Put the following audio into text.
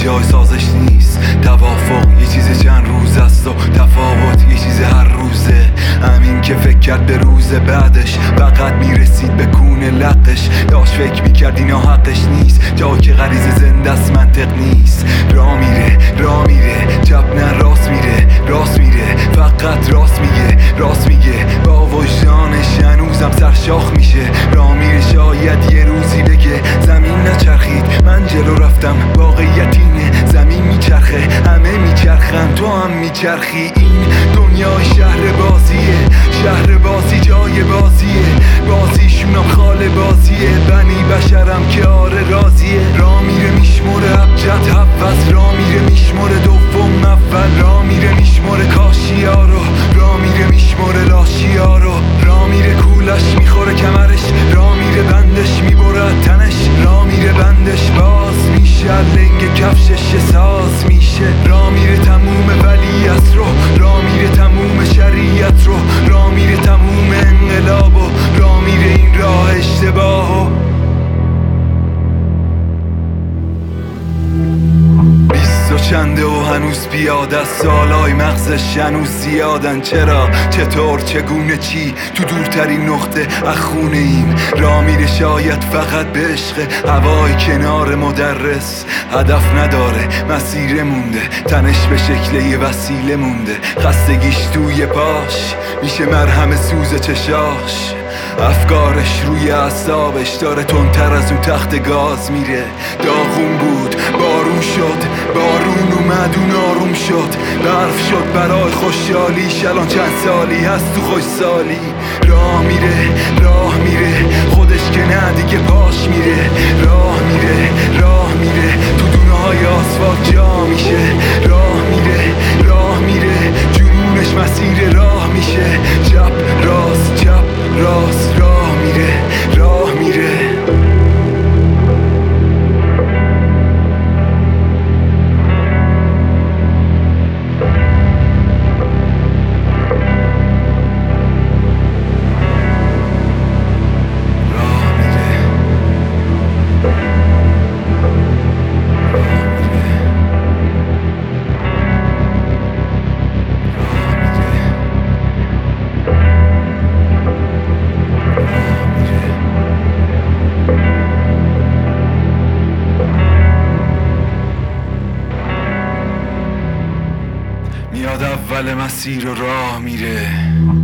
جای سازش نیست. توافق یه چیز چند روز است و تفاوت یه چیز هر روزه. همین که فکر کرد به روز بعدش فقط میرسید به کون لقش. داشت فکر میکرد اینا حقش نیست، جایی که غریزه زنده است منطق نیست. راه میره چپ نه راست میره، راست میره فقط راست میگه، راست میگه با وجدانش هنوزم سرشاخ میشه. راه میره شاید یه روزی بگه زمین نچرخید من جلو رفتم. واقعیت اینه زمین میچرخه، همه میچرخن تو هم میچرخی. این دنیای شهر بازیه، شهر بازی جای بازیه، بازیشونم خال بازیه. بنی بشرم که آره راضیه. راه میره میشموره ابجد حفظ، راه میره میشموره دوم اول، راه میره میشموره کاشیا رو، راه میره میشموره لاشیا رو. راه میره کولش میخوره کمرش، راه میره بندش میبره تنش، راه میره بندش باز میشه لنگ کفشش ساز میشه. راه میره تموم ولیعت رو، راه میره تموم شریعت رو، راه میره تموم انقلاب و راه میره این راه اشتباه و و چنده و هنوز پیاده است. سالای مغزش هنوز زیادن. چرا چطور چگونه چی تو دورترین نقطه از خونه ایم. راه میره شاید فقط به عشق هوای کنار مدرس. هدف نداره مسیر مونده، تنش به شکل یه وسیله مونده. خستگیش توی پاش میشه مرهم سوز چشاش. افکارش روی اعصابش داره تندتر از اون تخت گاز میره. داغون بود بارون شد، بارون اومد اون آروم شد. برف شد برای خوشحالیش، الان چند سالی هست تو خوشسالی. راه میره خودش که نه دیگه پاش میره. راه میره تو دونه های آسفالت جا میشه. راه میره جنونش مسیر راه میشه. چپ راست راه میره. میاد اول مسیر و راه میره.